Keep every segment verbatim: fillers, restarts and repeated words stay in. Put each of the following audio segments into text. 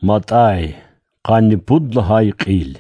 Матай, қанни пудлахай қил.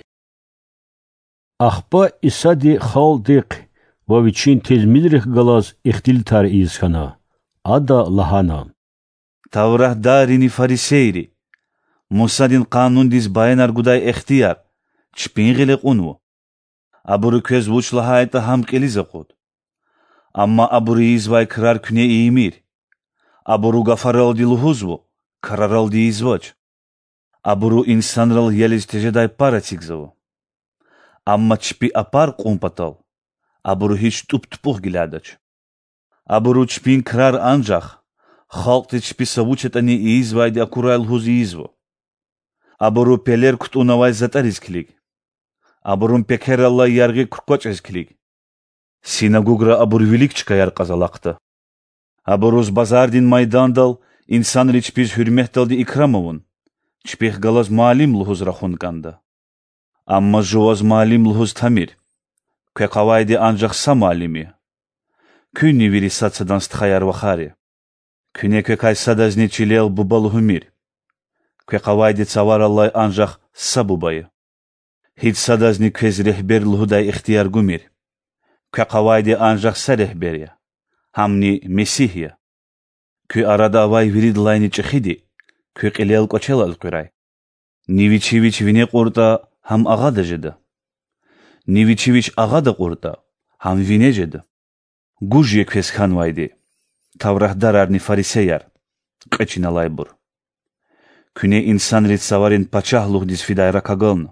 Ахпа исади халдиқ вавичин тезмидрих галаз ихтилтар изхана. Ада лахана. Tavrah darini fariseyri. Musadin kanundis bayanar guday ihtiyar. Çpingile qunvu. Aburu köz vuçlahayta hamkelize qud. Amma aburu izvay kırar küne iyimir. Aburu gafaraldi luhuzvu. Kararaldi izvaç. Aburu insanral yeliz tejeday para tigzavu. Amma çpi apar qumpatal. Aburu hiç tup tupuh giladaç. Aburu çpin kırar ancak. Halk çpi savuçetani izvaydi akurayl huz izvu. Aburu peler kutunavay zatar izkilig. Aburun pekerallah yargı kurkoç izkilig. Sinagogra abur vilik çıkayar qazalaqtı. Aburuz bazardin maydandal insan çpiz hürmehdaldi ikramovun. Çpih galaz malim luhuz raxunkanda. Amma juvaz malim luhuz tamir. Kwe qavaydi ancak sa malimi. Künni viri satsadan stkayar vaxari. Küne kwe kaysadazни çilel bubal humir. Kwe qavaydi tsavarallay ancak sa bubayı. Hiç sadazни kwez rehber luhuday ihtiyar gumir. Kwe qavaydi ancak sa rehberya. Hamni mesihya. Kwe arada avay viridlayni çıxidi. Kwe qilel qoçelal quray. Niviçiviç vine qurta ham ağa da jedi. Niviçiviç ağa da qurta ham vine jedi. Gujye kwez khanvaydi. Tavrah dararni fariseyar. Qeçinalay bur. Küne insan rit savarin paçah luhdis fidayra kagalnu.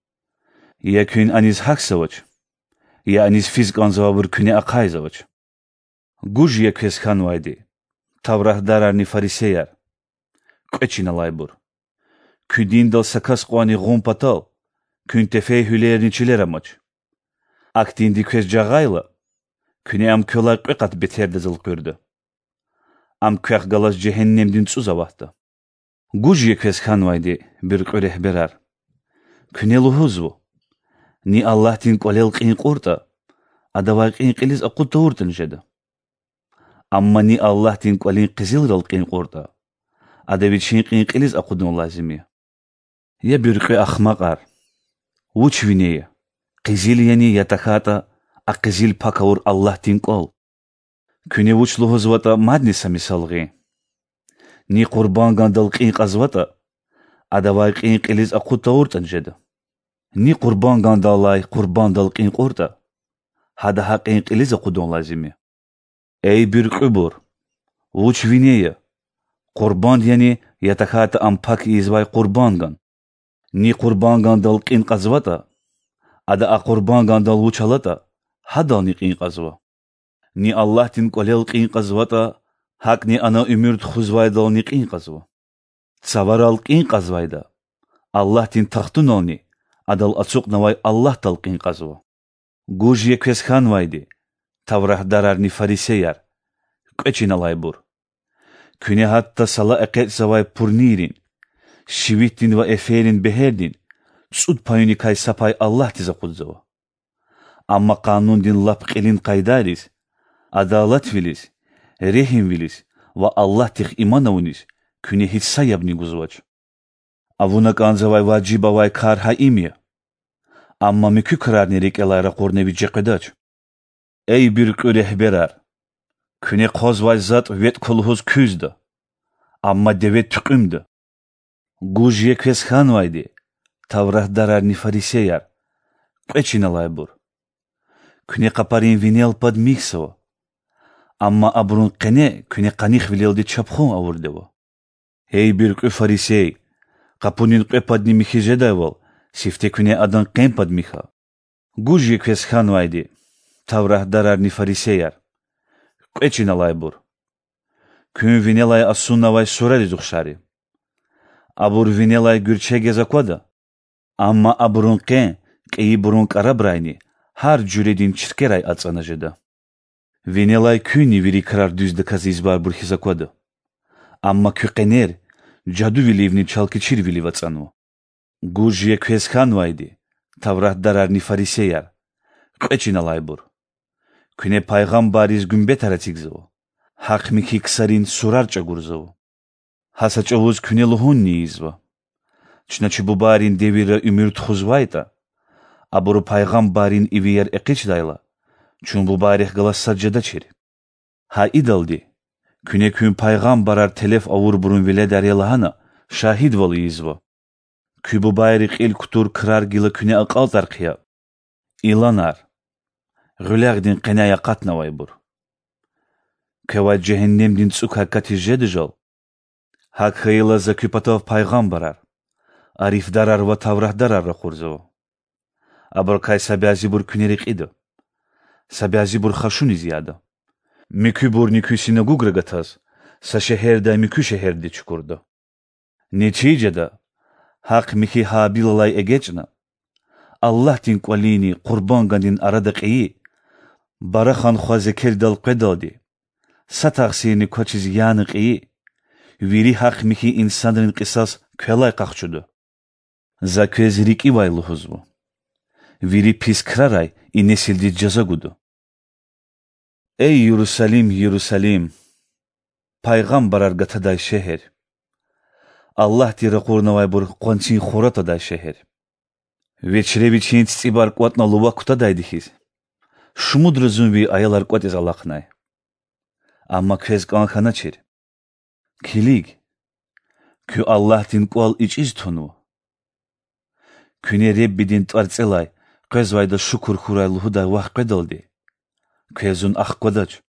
Ya kün aniz haksavaç. Ya aniz fizk anzavabur küne aqayzavaç. Gujye kwez khanvaydi. Tavrah dararni fariseyar. Qeçinalay bur. Küdindal sakas qwani ghumpatal. Kün tefey hülerini çileramaç. Aktindi kwez jagayla. Küne am kölar qeqat beterde zılqırdı. Am kweq galaz cehennemdin tsuzavahtı. Gujye kwez khanvaydi bir qrehberar. Küne luhuzvu. Ni Allah tin qolel qin qurta. Adavay qin qilis aqutta urtin jedi. Amma ni Allah tin qolin qizilral qin qurta. Adavichin qin qilis aqudun lazimi. Ya bir qi ahmaqar. Uç vineye. Qizil yani yatakata aqizil pakavur Allah tin qol. Küne uç luhuzvata madnisa misalgı. Ni qurban gandal qin qazvata. Adavay qin qilis aqutta urtin jedi. Ni qurban gandalay qurban dal qin qurta. Hada haqin qilis aqudun lazimi. Ey bir qubur. Uç vineye. Qurban yani yatakata ampak izvay qurbangan. Ni qurban gandal qin qazvata. Ada a qurban gandal uçalata. Hadal ni qin qazva. Ni Allah tin qolel qin qazvata. Hak ni ana ümürt xuzvaydal ni qin qazva. Tsavaral qin qazvayda. Allah tin taxtun olni. Adal açuq navay Allah dal qin qazva. Gujye kwez khanvaydi. Tavrah dararni fariseyar. Qeçinalay bur. Küne hatta sala aqet zavay purnirin. Şivittin ve efelin beherdin. Tsud payuni kay sapay Allah tiza qudzava. Amma kanun din lap qilin qaydaris. Adalat vilis. Rehim vilis. Ve Allah tix imanavnis. Küne hiç sayabni guzvaç. Avuna kanzavay vacibavay karha imya. Amma mükü kırarni rekelayra qornevi ceqedaç. Ey bir rehberar. Küne qozvay zat vet kulhuz küzdü. Amma devet tüqümdü. Gujye kwez khanvaydi. Tavrah dararni fariseyar. Qeçinalay bur. Küne qaparin vinel pad miksava. Amma abrun qene küne qanikh vileldi çapxon avurdevo. Hey bir qü farisey. Qapunin qepadni mikhijadaval. Sifte küne adan qen pad mikha. Gujye kwez khanvaydi. Tavrah dararni fariseyar. Qeçinalay bur. Kün vinelay asunavay surari zuxşari. Abur vinelay gürçe gezakwada. Amma aburun qen qeyi burun qarabrayni. Har cüredin çirkeray atsanajeda. Vinelay küni viri karar düzde kazizbar burhizakwada. Amma kü qener cadu vilivni çalkiçir vili vatsanu. Gujye kwez khanvaydi. Tavrah dararni fariseyar. Qeçinalay bur. Küne paygambariz gümbet aratigzavu. Haq mikhi ksarin surar çagurzavu. Hasaçavuz küne luhun niyizva. Çnaçı bu barin devire ümür txuzvayta, aburu paygambarin iviyer eqiçdayla, çun bu barih gala saccada çeri. Ha idaldi, küne kün paygambarar telef avur burun vile deryalahana, şahid valıyız bu. Kü bu bayrik il kutur kırar gila küne aqal tarqiya. İlanar, gülagdin qenaya qatnavay bur. Keva cehennemdin tsuk hakati jedijal. Hak hayla zaküpatav paygambarar. Arif darar va tavrah darar rakhurzo. Abarkay sabiazi bur künerik idi. Sabiazi bur xaşuni ziyada. Mükü bur nikü sinagog ragataz. Sa şehirde mükü şehirde çukurdu. Neticede hak miki habilalay egeçna. Allah din qalini qurban gandin aradaqiyi. Barakhan khwazekel dal qedadi. Sataxsini koçiz yanıqiyi. Viri hak miki insanın qisas kvelay qaqçudu. Zakezrik ivaylı huzbu. Viri pis kraray i nesildi cazagudu. Ey Yerusalim, Yerusalim, paygambarar gataday şehir. Allah dira qurnavay bur qonçin khurataday şehir. Veçreviçin tsibar qvatna luva kutaday dihiz. Şumudra zumbi ayalar qvatiz alaqnay. Amma kvez qanxana çer. Kilig, kü Allah din qval içiz tonu. Küne Rebbidin tartselay, qezvayda şukur xurayluhu da vah qedaldi. Kvezun aq qadaç.